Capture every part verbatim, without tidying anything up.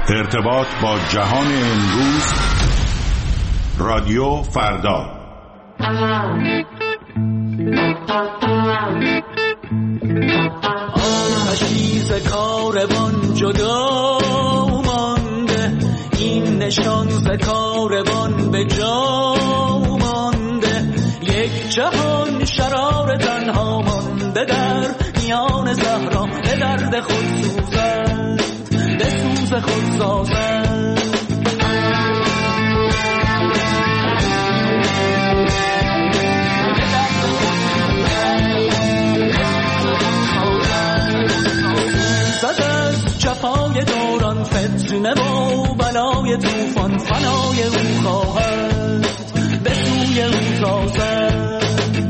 ارتباط با جهان امروز، رادیو فردا. آتشی ز کاروان جدا مانده، این نشان ز کاروان به جا مانده. یک جهان شرار تنها مانده در میان صحرا، به درد خود سوزد، به سوز خود سازد. زد از جفای دوران فتنه و بلای توفان، فنای او خواهد به سوی او تازد.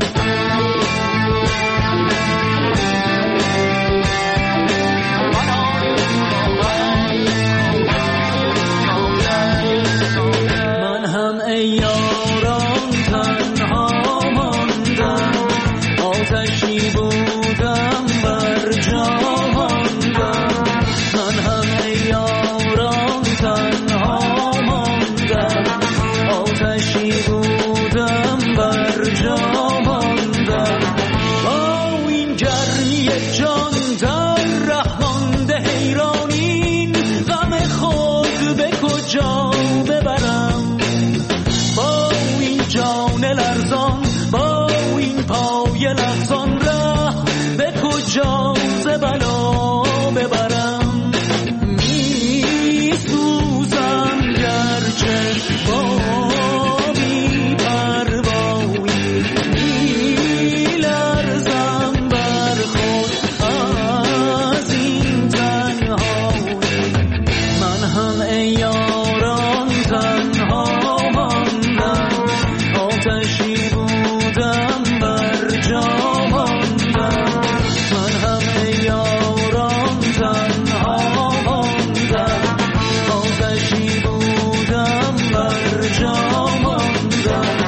من هم ای یاران تنها ماندم، آتشی بودم بر جا ماندم. من هم ای یاران تنها ماندم، آتشی بودم بر جا ماندم. با این گرمی جان در ره مانده حیران، این غم خود به کجا ببرم؟ با این جان لرزان، با این پای لرزان، ره به کجا ز بلا ببرم؟ می سوزم گرچه با بی پروایی، می لرزم بر خود از این تنهایی. من هم ای یاران تنها ماندم، آتشی بودم بر جا ماندم. من هم ای یاران تنها ماندم، آتشی بودم بر جا ماندم.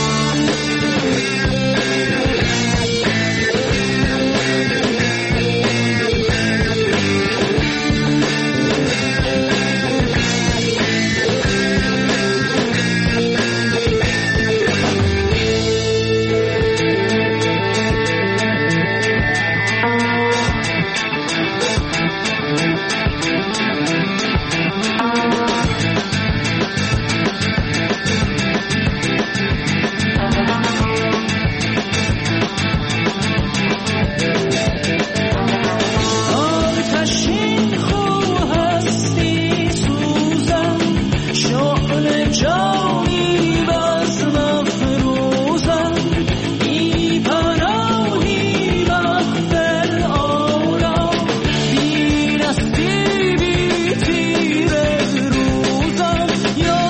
آتشین خو هستی سوزم، شعله جانی بس مفروزم. بی پناهی مغفر آرام، بی نستی بی تیر روزم. یا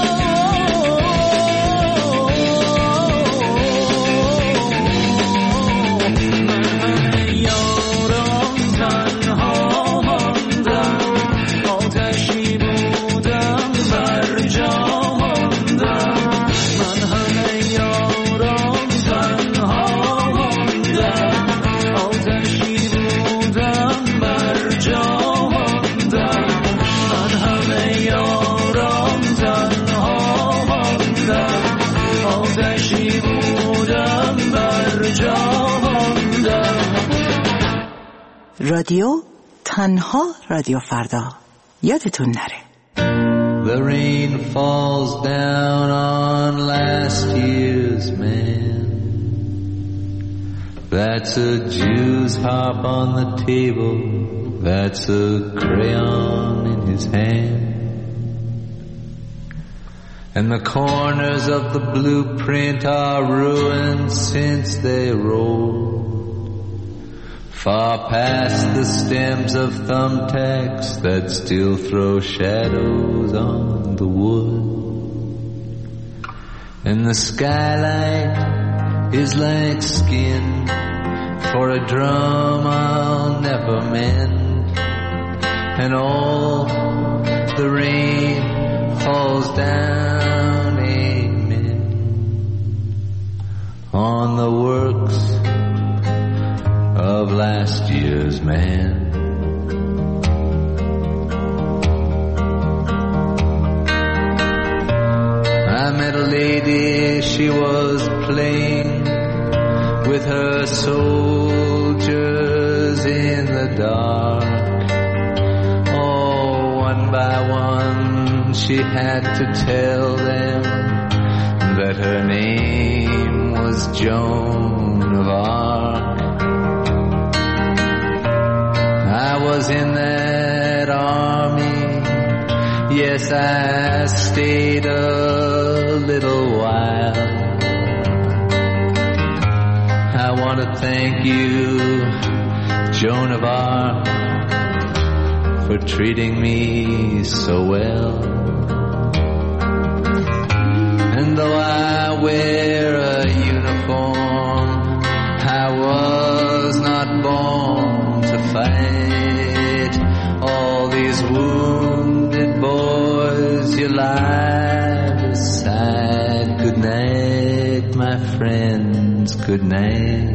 من یاران تنها ماندم، آتشی بودم بر جا ماندم. من همه یاران تنها ماندم، آتشی بودم بر جا ماندم. من همه یاران تنها ماندم، آتشی بودم بر جا ماندم. رادیو تنها، رادیو فردا. یادتون نره. The rain falls down on last year's man. That's a Jew's harp on the table, that's a crayon in his hand. And the corners of the blueprint are ruined since they rolled far past the stems of thumbtacks that still throw shadows on the wood. And the skylight is like skin for a drum I'll never mend. And all the rain falls down, amen, on the works of last year's man. she was playing with her soldiers in the dark. Oh, one by one she had to tell them that her name was Joan of Arc. I was in that army, yes, I stayed a little while. I want to thank you, Joan of Arc, for treating me so well. And though I wear a uniform, I was not born to fight. All these wounded boys you lie beside. Good night, my friends, good night.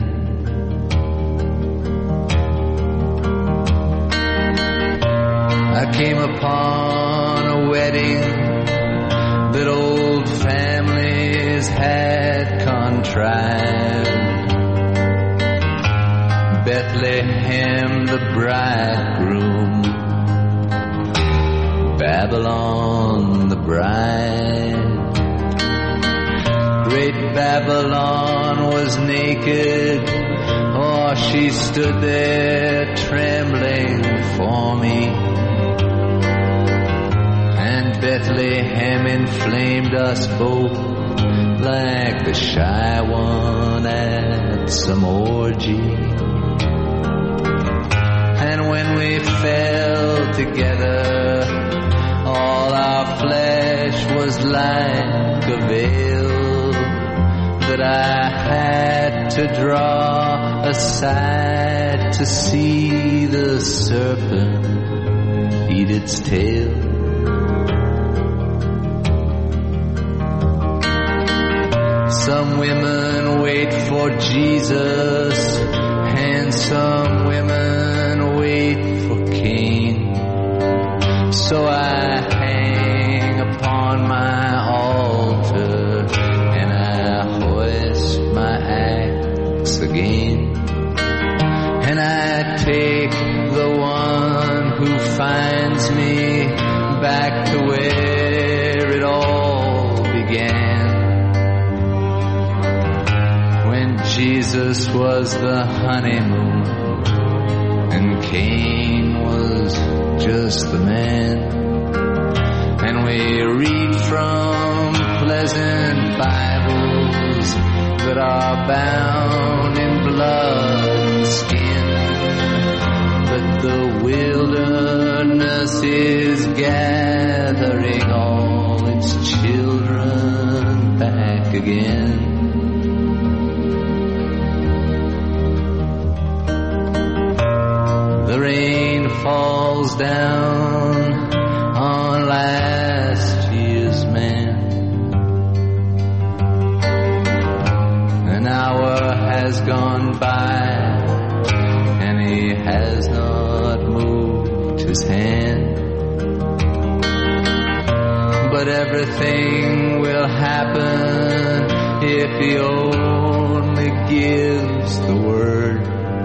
I came upon a wedding that old families had contrived. Bethlehem the bridegroom, Babylon the bride. Great Babylon was naked, oh, she stood there trembling for me. And Bethlehem inflamed us both like the shy one at some orgy. And when we fell together, all our flesh was like a veil that I had to draw aside to see the serpent eat its tail. Some women wait for Jesus, and some women wait for Cain. So I hang upon my altar and I hoist my axe again. And I take the one who finds me back to where it all began. Jesus was the honeymoon and Cain was just the man. And we read from pleasant Bibles that are bound in blood and skin, but the wilderness is gathering all its children back again. The rain falls down on last year's man. An hour has gone by and he has not moved his hand. But everything will happen if he only gives the word.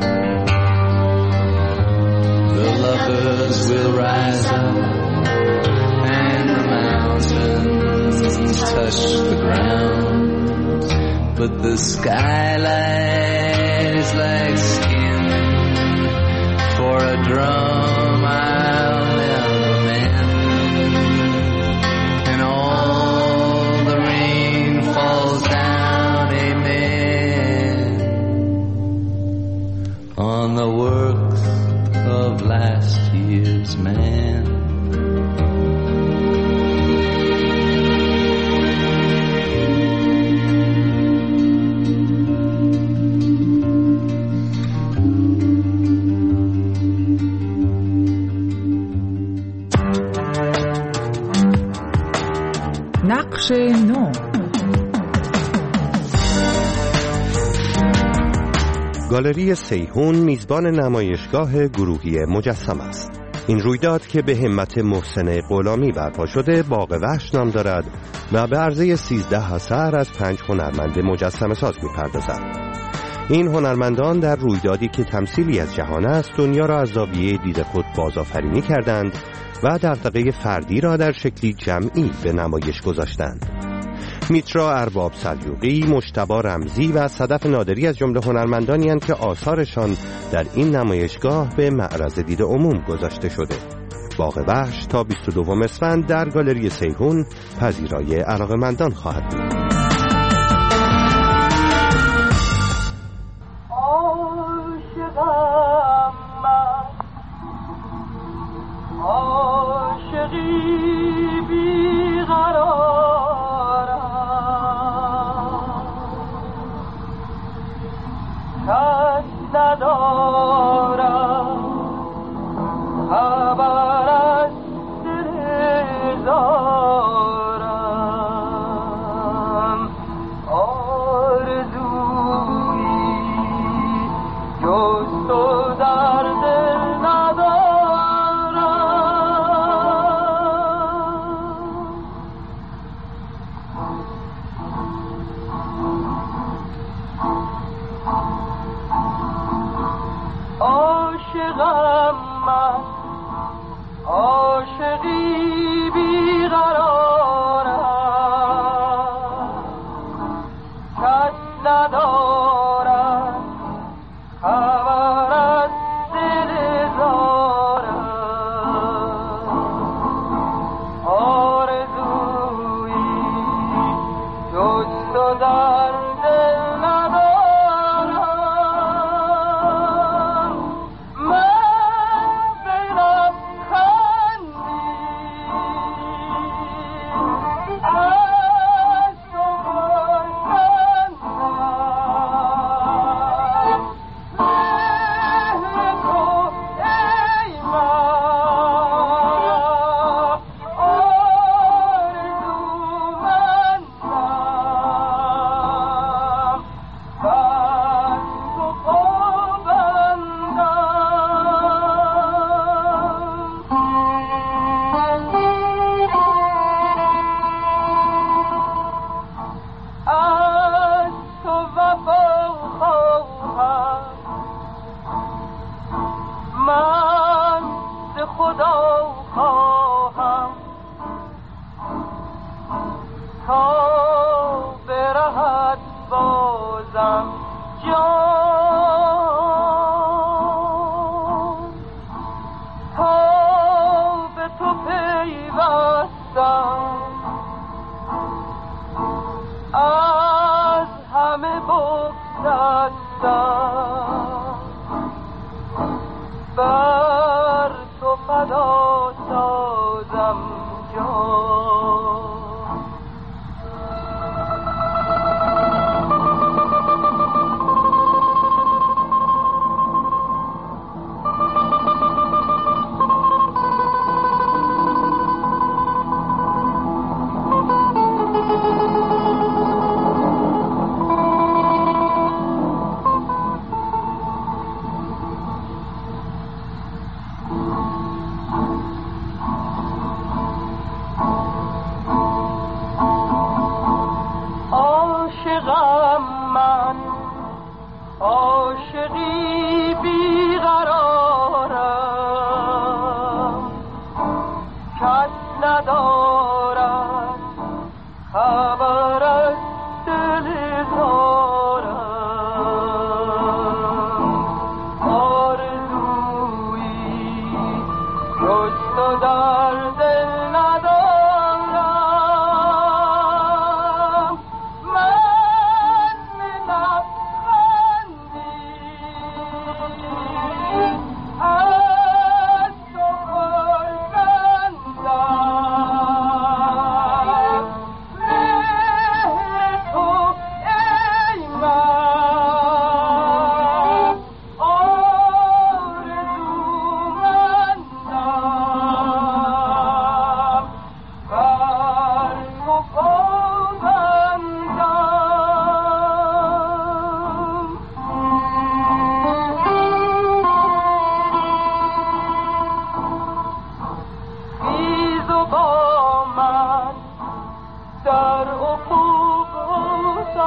The lovers will rise up and the mountains touch the ground. But the skyline is like skin for a drum I'll never mend. And all the rain falls down, amen, on the works of last year's man. نقش نو. گالری سیحون میزبان نمایشگاه گروهی مجسم است. این رویداد که به همت محسن غلامی برپا شده باغ وحش نام دارد و به عرضه سیزده اثر از پنج هنرمند مجسمه ساز می‌پردازد. این هنرمندان در رویدادی که تمثیلی از جهان است دنیا را از زاویه دید خود بازآفرینی کردند و دغدغه فردی را در شکلی جمعی به نمایش گذاشتند. میترا ارباب سلیوقی، مجتبی رمزی و صدف نادری از جمله هنرمندانی هستند که آثارشان در این نمایشگاه به معرض دید عموم گذاشته شده. باغ وحش تا بیست و دوم اسفند در گالری سیحون پذیرای علاقه‌مندان خواهد بود.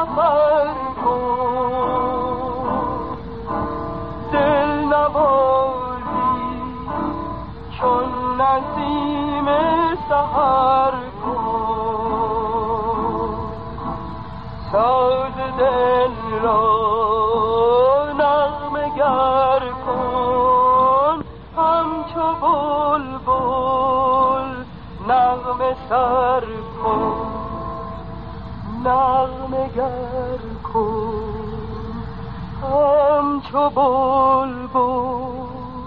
سفر کن، دل نوازی چون نسیم سحر کن، ساز دل را نغمه گر کن، همچو بلبل نغمه سر کن، نغمه گر کن همچو بلبل.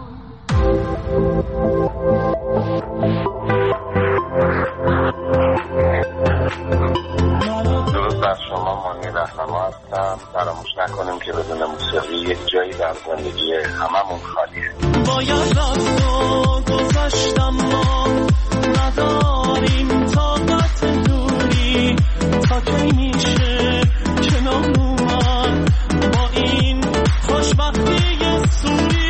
درود بر شما، مانی رهنما هستم. فراموش نکنیم که بدون موسیقی یک جایی در زندگی هممون خالیه. باید رفت و گذشتم، ما نداریم طاقت دوری، تا کی میشه کنار اومد با این خوشبختی سوری.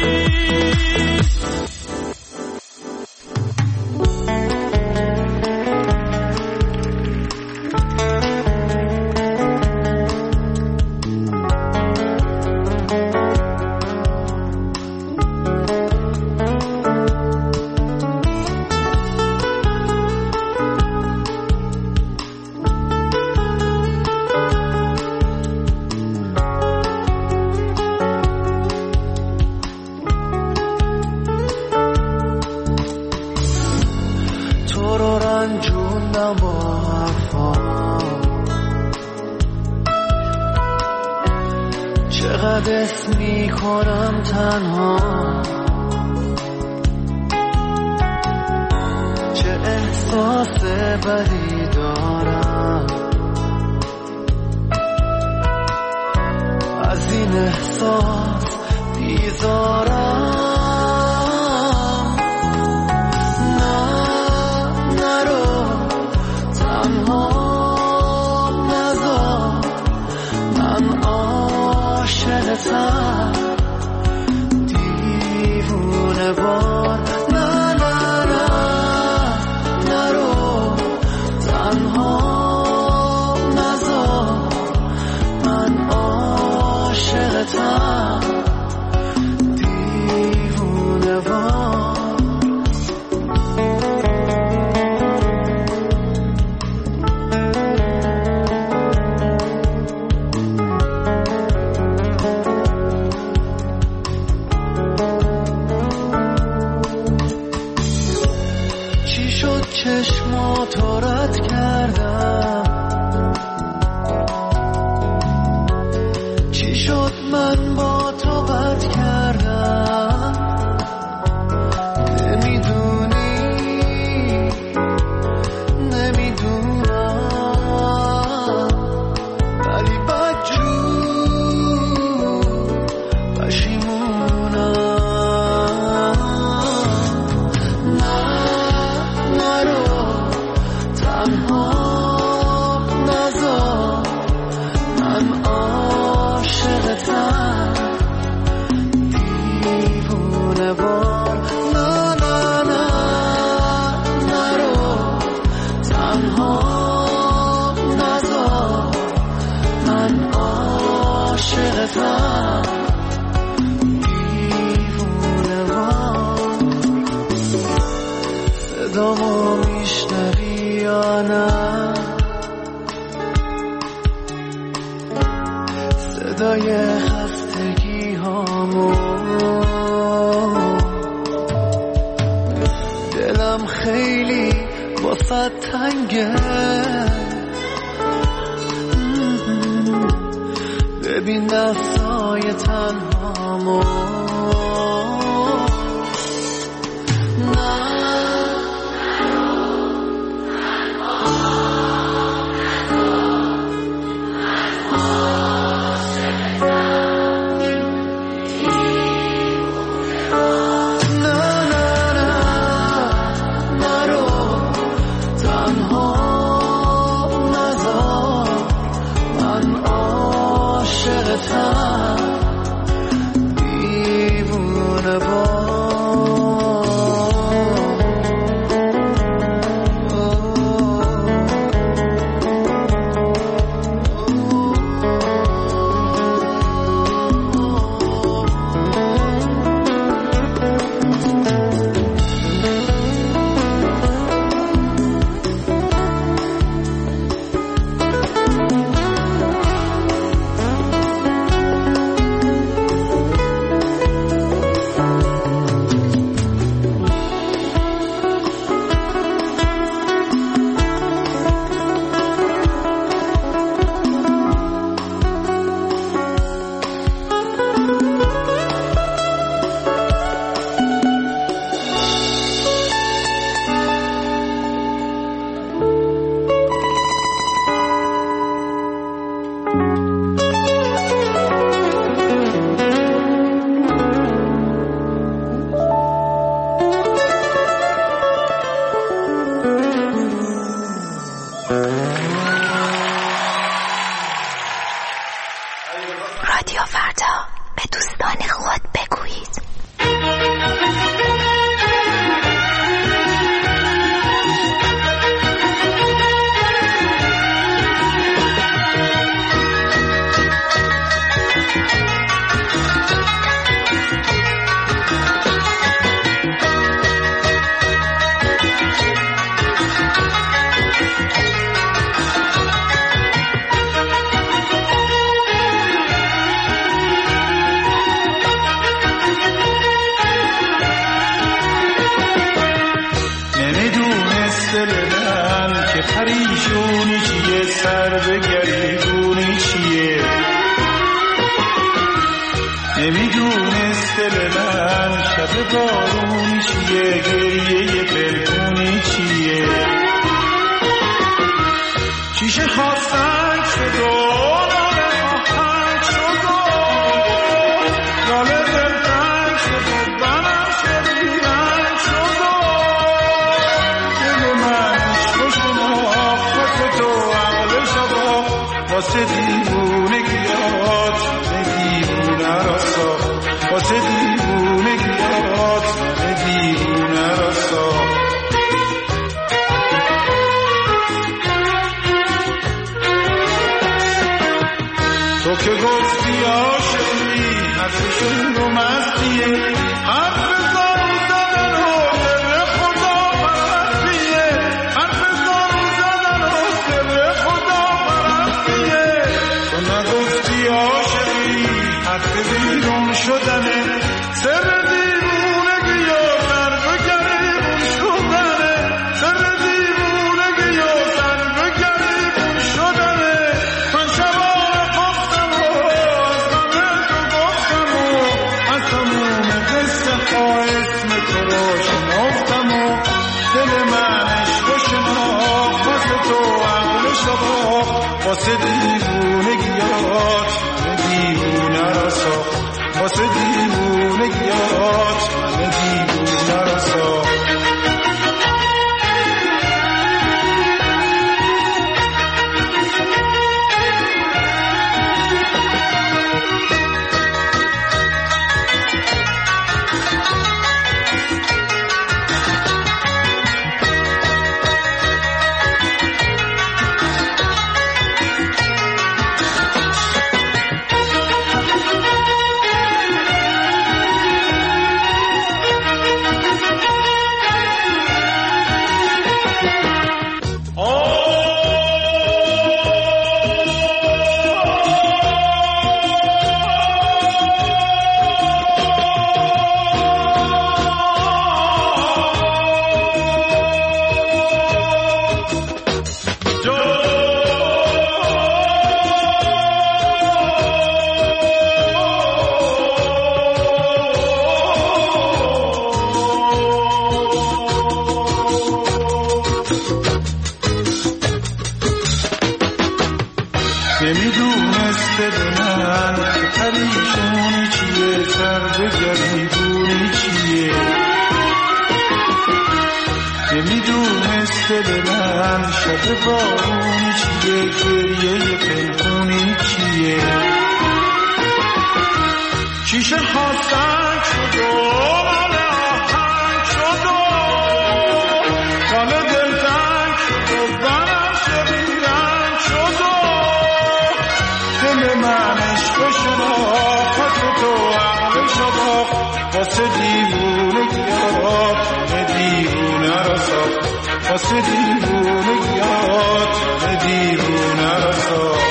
چقدر اسم میکنم تنها، چه احساس بدی دارم، از این احساس بیزارم. نه نرو تنها نذار، من عاشقتم دیوونه بار. نه نه نه نرو تنها نذار، من عاشقتم دیوونه بار. چشماتو رد کردم، چی شد من با تو بد کردم، نمیدونی نمیدونم، ولی بدجور پشیمونم. دیوونه بار. نه نه نه نرو تنها نذار، من عاشقتم دیوونه بار. صدامو میشنوی یا نه؟ صدای خستگی هامو، دلم خیلی واسه تنگه، ببین دستای تنهامو. عاشقتم واسه دیوونگیات من دیوونه را ساخت واسه دیوونگیات من دیوونه را ساخت تو که گفتی عاشقی حرفشون رو مستیه حرف زارو زدن و سر خدا پرستیه حرف زارو زدن و سر خدا پرستیه تو نگفتی عاشقی حرف بیرون شدنه سر دیوونگی و سر به گریبون شدنه سر دیوونگی و سر به گریبون شدنه من شبانه خفتم و از همه تو گفتم و از تموم قصه ها اسم تو رو شناختم و دل من عشق شناخت واسه تو عقل شباخت واسه دیوونگیات من دیوونه را ساخت واسه دیوونگیات من دیوونه را ساخت نمیدونست به من پریشونی چیه سر به گریبونی چیه نمیدونست به من شب بارونی چیه گریه پنهونی چیه شیشه ها سنگ شد و مال آهنگ شد و کال دل تنگ شد و زنم شبیرنگ شد و دل من عشق شناخت واسه تو عقل شناخت واسه دیوونگیات من دیوونه را ساخت واسه دیوونگیات من دیوونه را ساخت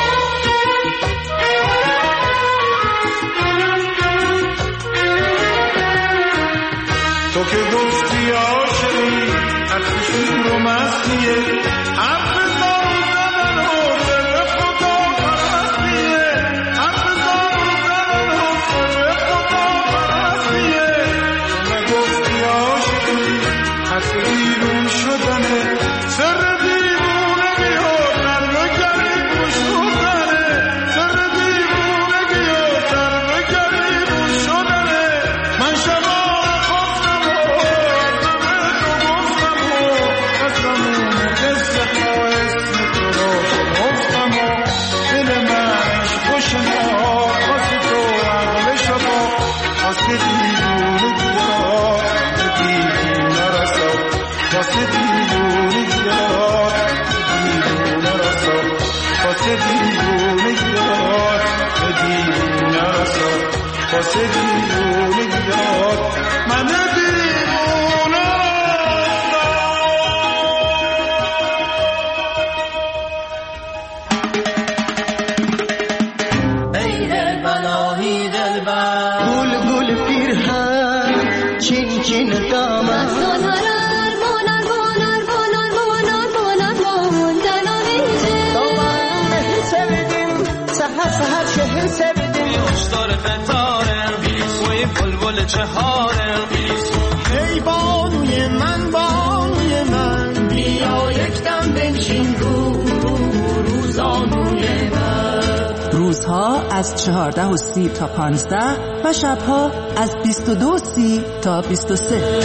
تو که گفتی عاشقی حرفشون رو مستیه حرف زارو زدن و سر خدا پرستیه حرف زارو زدن و سر خدا پرستیه تو نگفتی عاشقی حرف بیرون شدنه سر دیوونگی و سر به گریبون شدنه سر دیوونگی و سر به گریبون شدنه من شبانه خفتم و از همه تو گفتم و از تموم قصه ها اسم تو رو شناختم و دل من عشق شناخت واسه تو عقل شناخت واسه دیوونگیات من دیوونه را ساخت واسه دیوونگیات من دیوونه را ساخت واسه دیوونگیات من دیوونه را ساخت واسه دیوونگیات من دیوونه را ای دل بناهی دل بر گل گل پیرهن چین چین دامن سازارار مونار مونار مونار مونار مونار موندن آویزه دامن sevdim سهر سهر شهر sevdim یوشدار قطاره وی بلبل چهاره ای بانوی من بانوی من بیا یک دم بنشین رو روزانوی من روزها از چهارده و سی تا پانزده و شبها از بیست و دو و سی تا بیست و سه.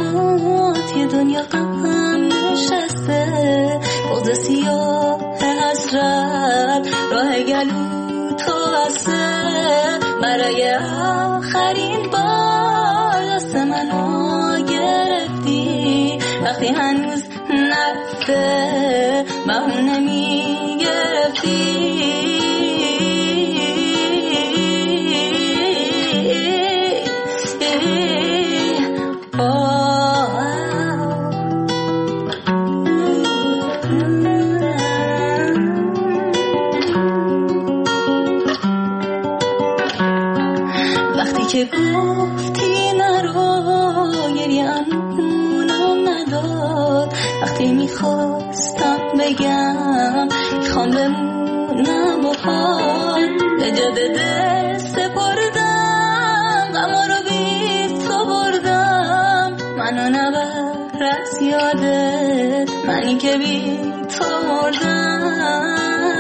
زحمات یه دنیا غم نشسته بغض سیاه حسرت راه گلو تو بسته برای آخرین بار دست منو گرفتی وقتی هنوز نرفته بهونه میگرفتی که گفتی نرو گریه امونم نداد وقتی میخواستم بگم میخوام بمونم با حال به جاده دست بردم غما رو بی تو بردم منو نبر از یادت منی که بی تو مردم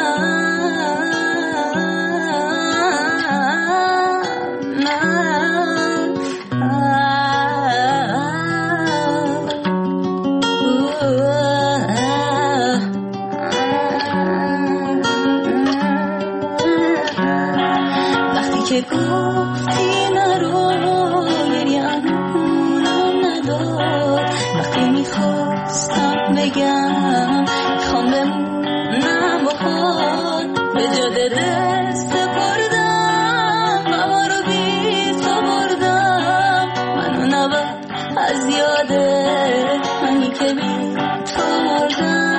که گفتی نرو گریه امونم نداد وقتی میخواستم بگم میخوام بمونم با حال به جاده دست بردم غما رو بی تو بردم منو نبر از یادت منی که بی تو مردم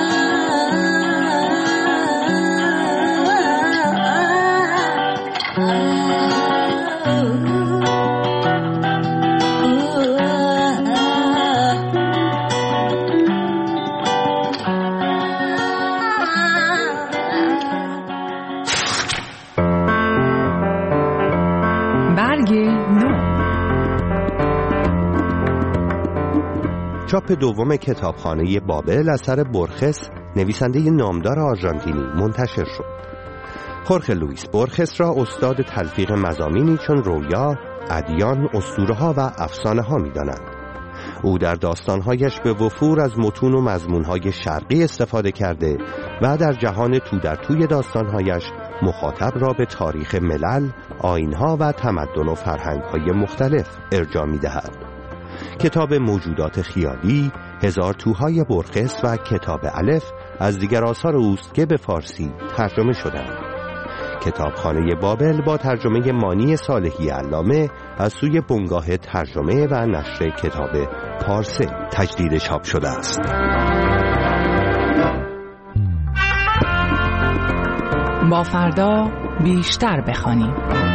چاپ دوم کتابخانه بابل اثر بورخس نویسنده نامدار آرژانتینی منتشر شد. خورخه لوئیس بورخس را استاد تلفیق مضامینی چون رویا، ادیان، اسطوره‌ها و افسانه‌ها می‌دانند. او در داستان‌هایش به وفور از متون و مضمون‌های شرقی استفاده کرده و در جهان تو در توی داستان‌هایش مخاطب را به تاریخ ملل، آیین‌ها و تمدن و فرهنگ‌های مختلف ارجاع می‌دهد. کتاب موجودات خیالی، هزار توهای بورخس و کتاب الف از دیگر آثار اوست که به فارسی ترجمه شدند. کتابخانه بابل با ترجمه مانی صالحی علامه از سوی بنگاه ترجمه و نشر کتاب پارسه تجدید چاپ شده است. با فردا بیشتر بخوانیم.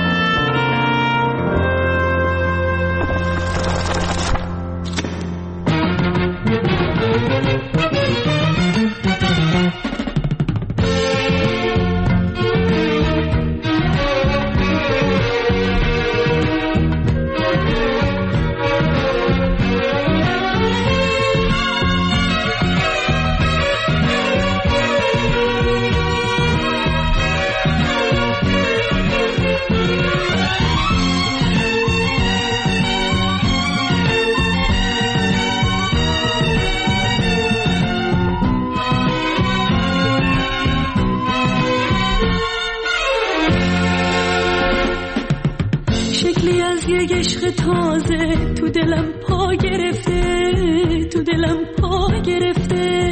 عشق تازه تو دلم پا گرفته، تو دلم پا گرفته.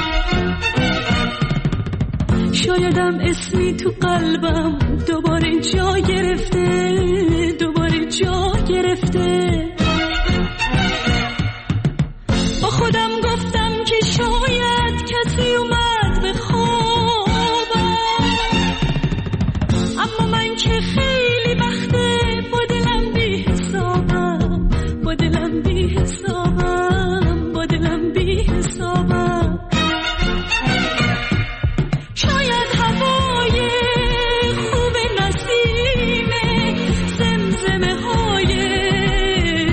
شایدم اسمی تو قلبم دوباره جا گرفته، دوباره جا گرفته. با خودم گفتم که شاید کسی اومد به خوابم، اما من که خیلی وقته با دلم بی حسابم، با دلم بی حسابم، با دلم بی حسابم. شاید هوای خوب نسیمه، زمزمه های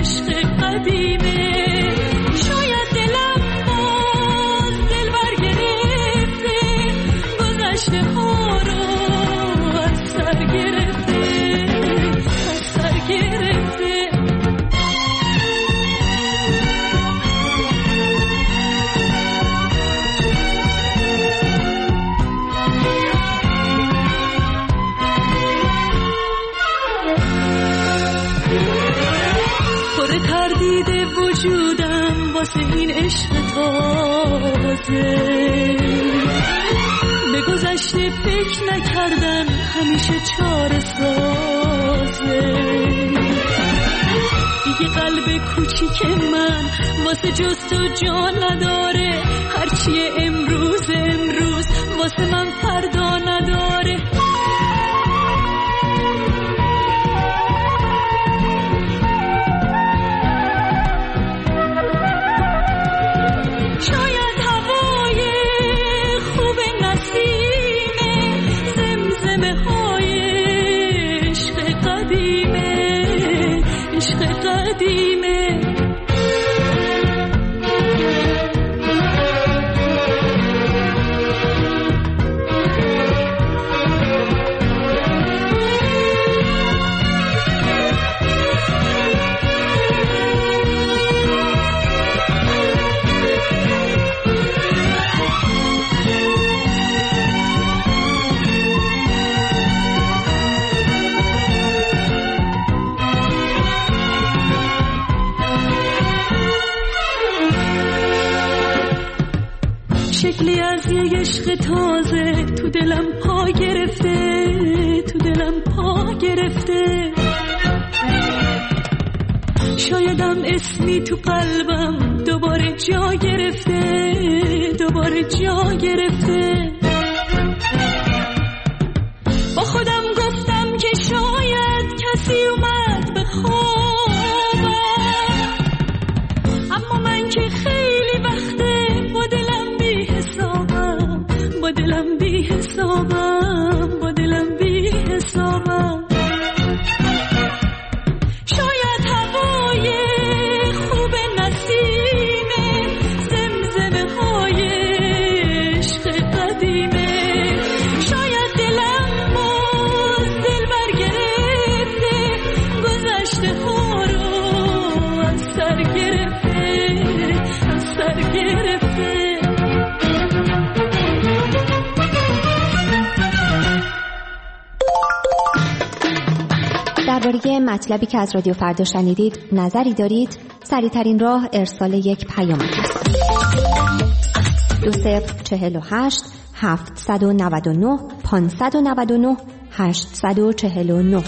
واسه این عشق تازه. به گذشته فکر نکردن همیشه چاره سازه. دیگه قلب کوچیک من واسه جز تو جان نداره. هرچی امروز امروز واسه من فردا نداره. شاید هوای خوب نسیمه، زمزمه های عشق قدیمه، عشق قدیمه. شکلی از یه عشق تازه تو دلم پا گرفته، تو دلم پا گرفته. شایدم اسمی تو قلبم دوباره جا گرفته، دوباره جا گرفته. با خودم گفتم که شاید کسی اومد به خوابم، اما من که خیلی وقته با دلم بی حسابم، با دلم بی حسابم، با دلم بی حسابم. شاید هوای خوب نسیمه، زمزمه های عشق قدیمه. شاید دلم باز دل برگرفته، گذشته ها رو از سر گرفته، از سر گرفته. درباره مطلبی که از رادیو فردا شنیدید نظری دارید؟ سریع‌ترین راه ارسال یک پیام است. دو صفر چهل و هشت هفتصد و نود و نه پانصد و نود و نه هشتصد و چهل و نه.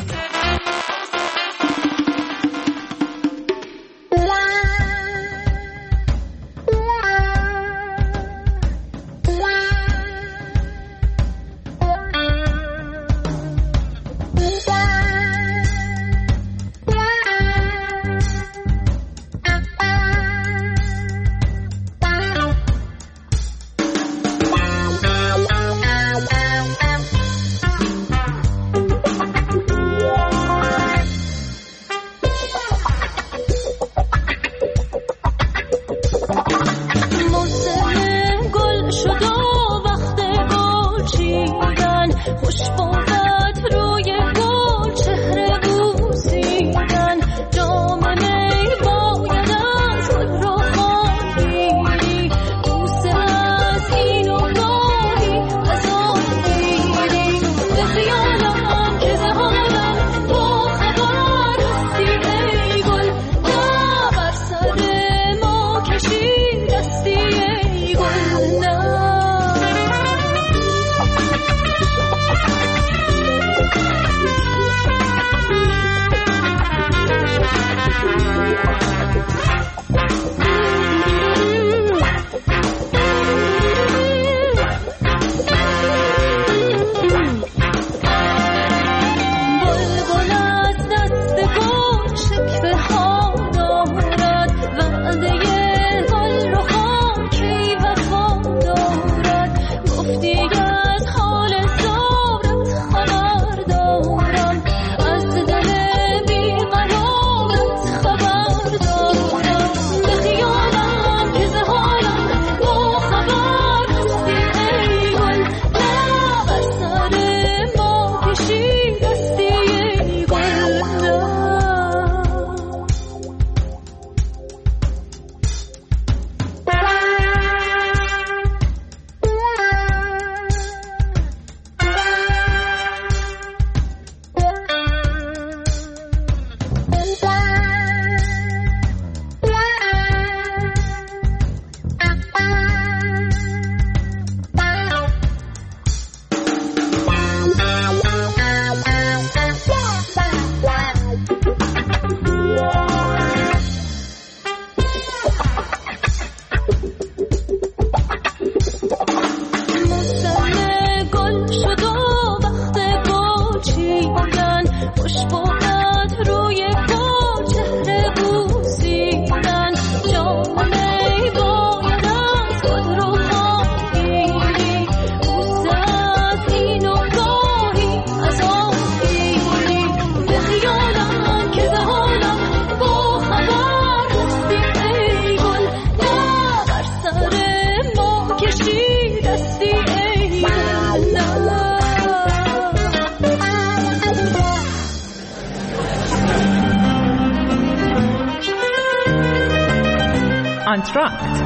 انترکت.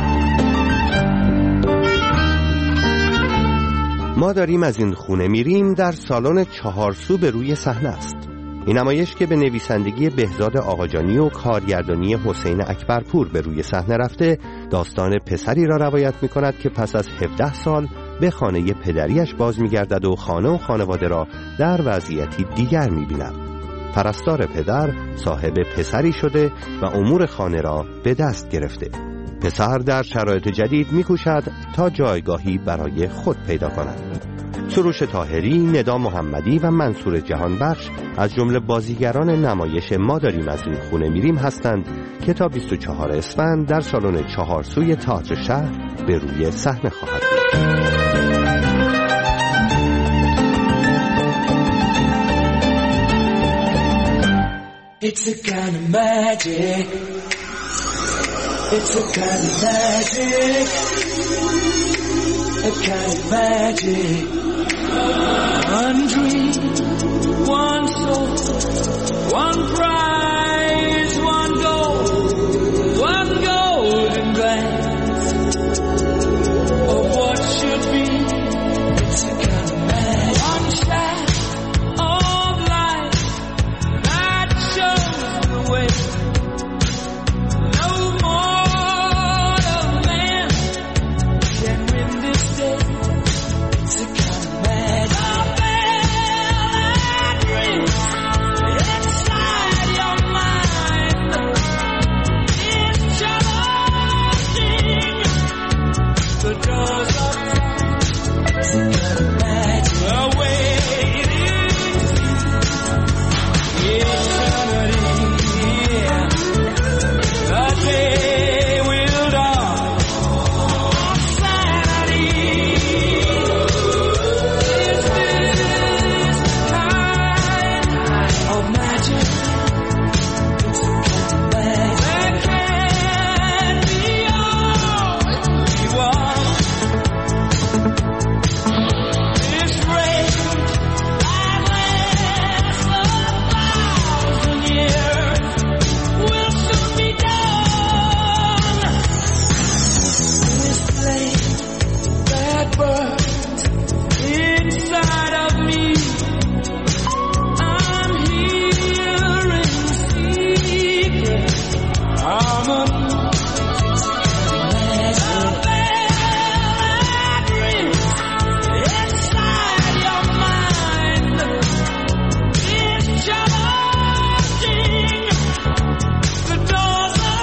ما داریم از این خونه میریم در سالن چهارسو به روی صحنه است. این نمایش که به نویسندگی بهزاد آقاجانی و کارگردانی حسین اکبرپور به روی صحنه رفته، داستان پسری را روایت می کند که پس از هفده سال به خانه پدریش باز می گردد و خانه و خانواده را در وضعیتی دیگر می بیند. پرستار پدر صاحب پسری شده و امور خانه را به دست گرفته. پسر در شرایط جدید می کوشد تا جایگاهی برای خود پیدا کند. سروش طاهری، ندا محمدی و منصور جهانبخش از جمله بازیگران نمایش ما داریم از این خونه میریم هستند که تا بیست و چهارم اسفند در سالن چهارسوی تئاتر شهر به روی صحنه خواهد بود. It's a kind of magic. It's a kind of magic. A kind of magic. One dream, one soul, one prize, one goal, one golden glance of what should be. It's a kind of magic. One shot of light that shows the way. No mortal man can win this day. It's a kind of magic. A bell that rings inside your mind is charging the doors of time. It's a kind of magic. The waiting eternity. The day will dawn on Saturday. Is this kind of magic? It's a kind of magic. That can be all we want. This rain that lasts a thousand years will soon be done. This flame that burns inside of me, I'm hearing secret harmony. The bell that rings inside your mind is charging the doors of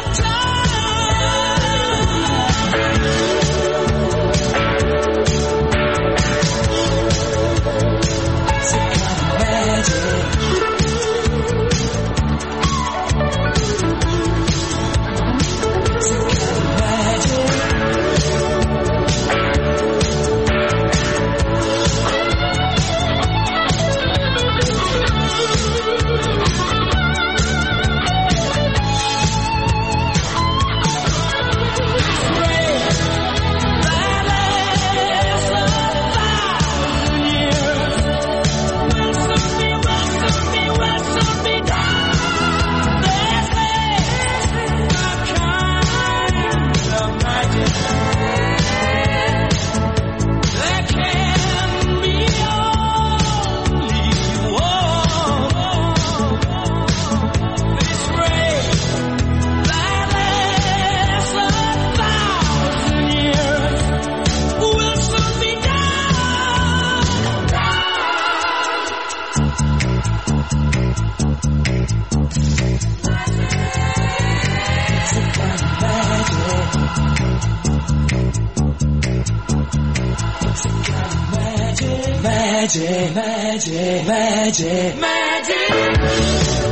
magic, magic, magic, magic.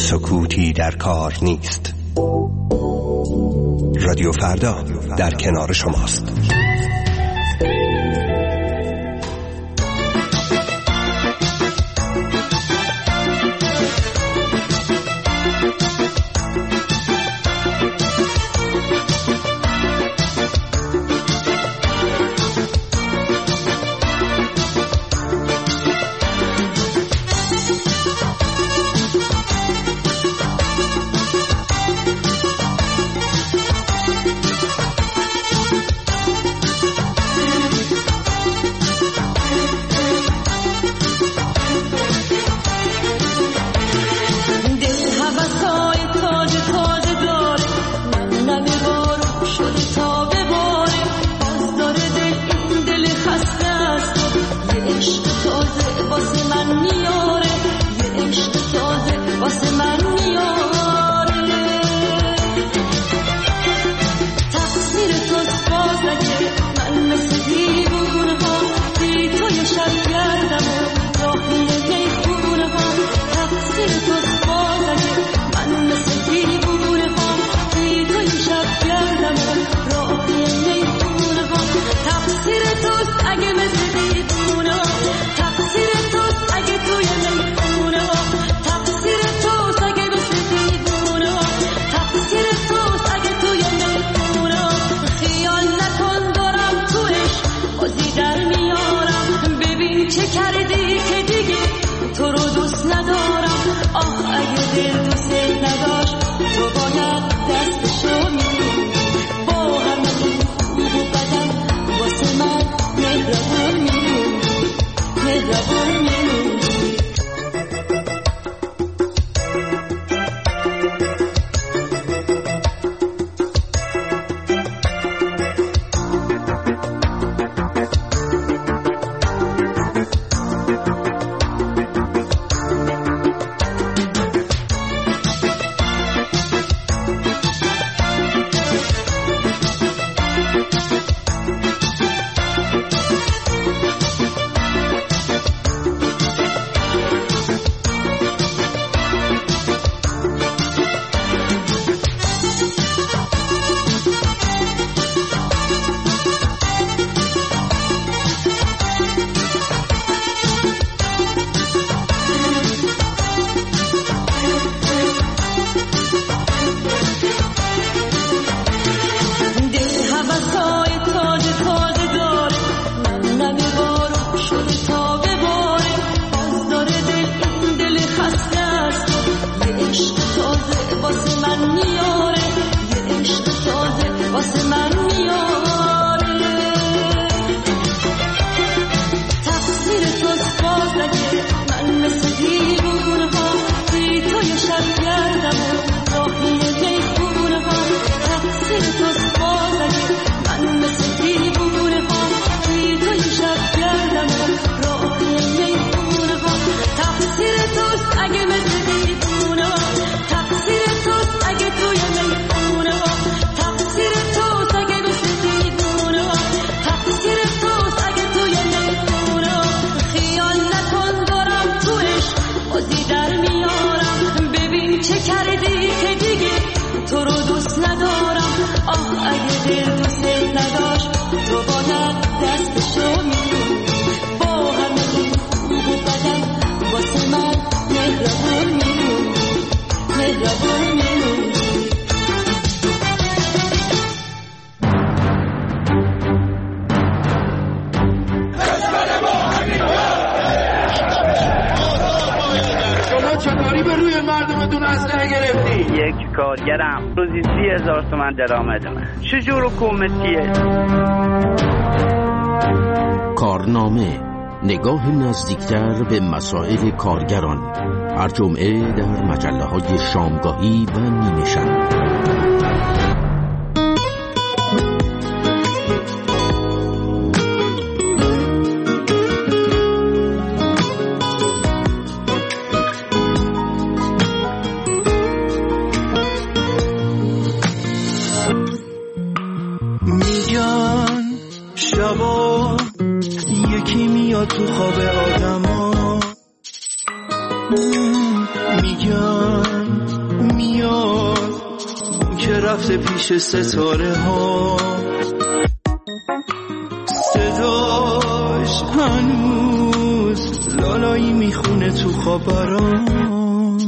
سکوتی در کار نیست. رادیو فردا در کنار شماست. یک کارگرم روزی سی هزار تومن درآمدمه. چجور حکومتیه؟ کارنامه، نگاه نزدیکتر به مسائل کارگران، هر جمعه در مجله های شامگاهی و نیمه شب. شبا یکی میاد تو خواب آدما، میگن رفته پیش ستاره ها، صداش هنوز لالایی میخونه تو خواب برام.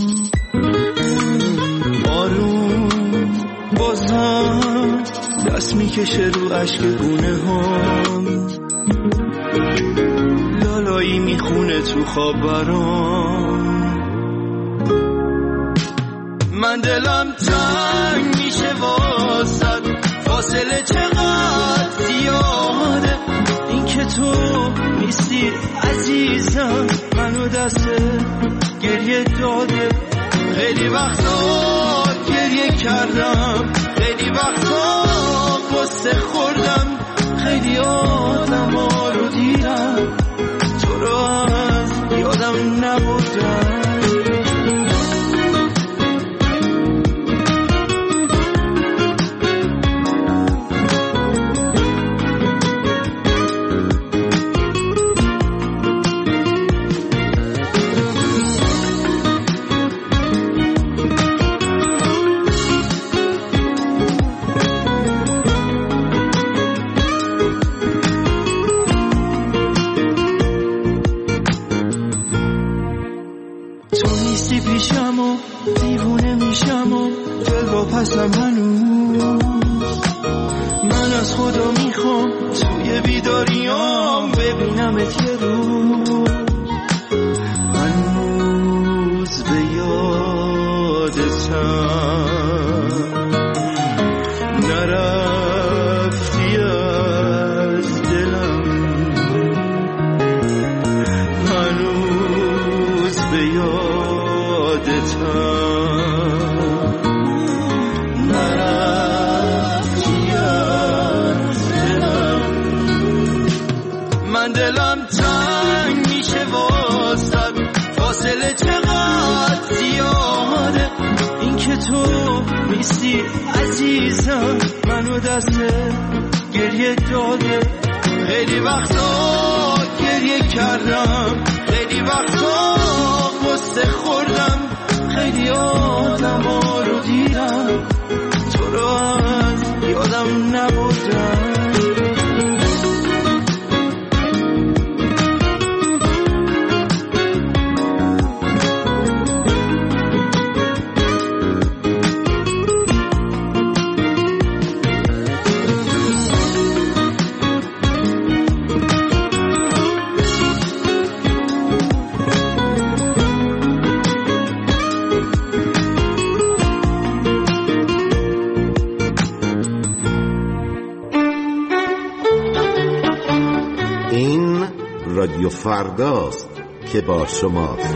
آروم بازم دست میکشه رو عشق گونه هم، لالایی میخونه تو خواب برام. من دلم تنگ میشه واسد، فاصله چقدر زیاده، این که تو نیستی عزیزم منو دست گریه داده. خیلی وقتا گریه کردم، خیلی وقتا قصه خوردم، خیلی آدم ها رو دیدم تو رو از یادم نبردم. پسم هنوز من از خدا میخوام توی بیداریام ببینمت یه روز، هنوز به یادتم نرفتی از دلم، هنوز به یادتم دلم تنگ میشه واسد، فاصله چقدر زیاده، این که تو نیستی عزیزم منو دست گریه داده. خیلی وقتا گریه کردم، خیلی وقتا قصه خوردم، خیلی آدم ها رو دیدم تو رو از یادم نبردم. رادیو فرداست که با شماست.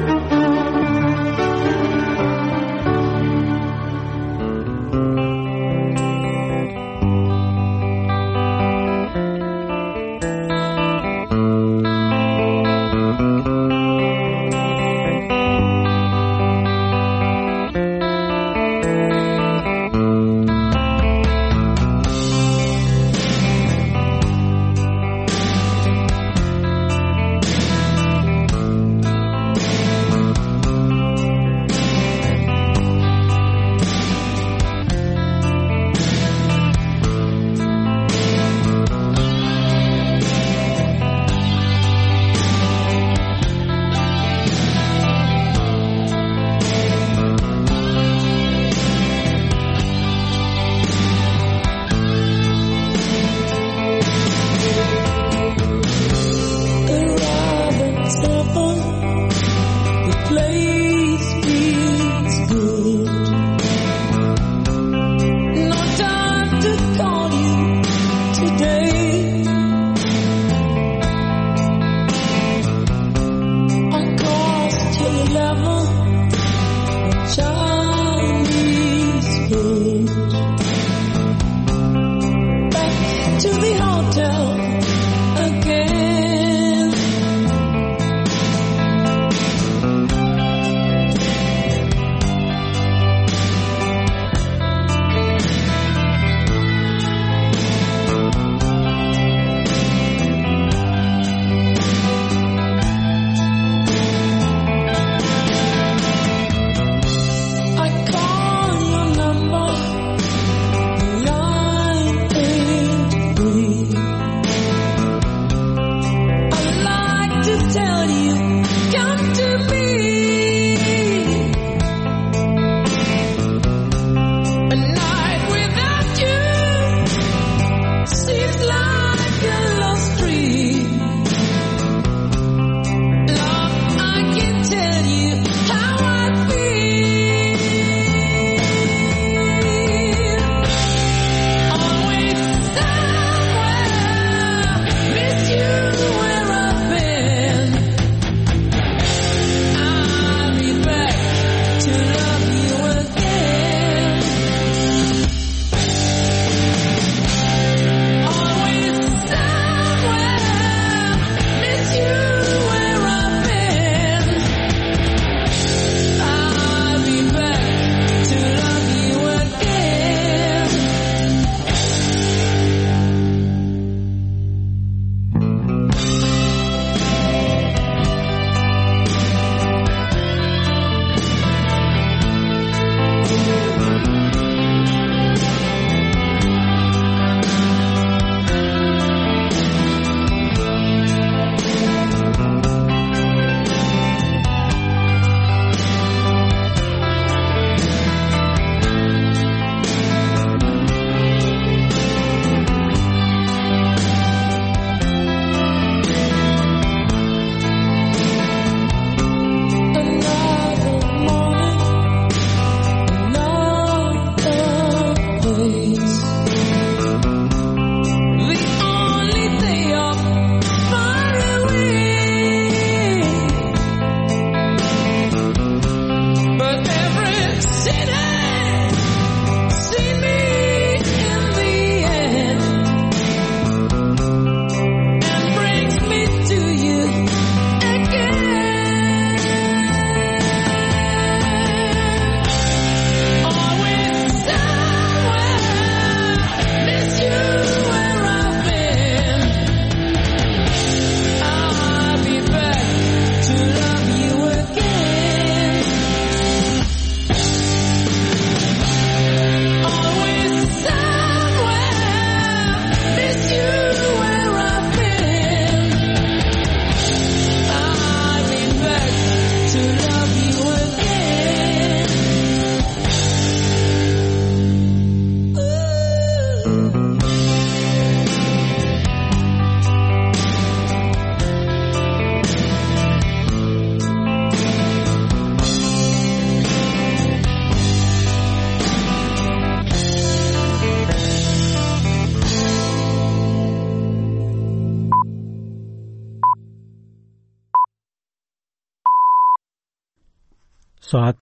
ساعت